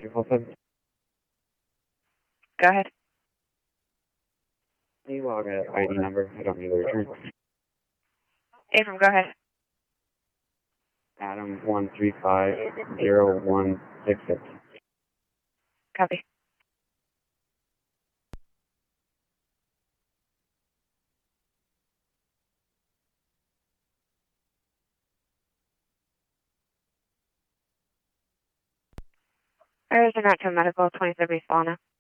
247. Go ahead. Can you log a ID number? I don't need a return. Abram, go ahead. Adam 1350166. Copy. There's a not to medical 23 Spalna.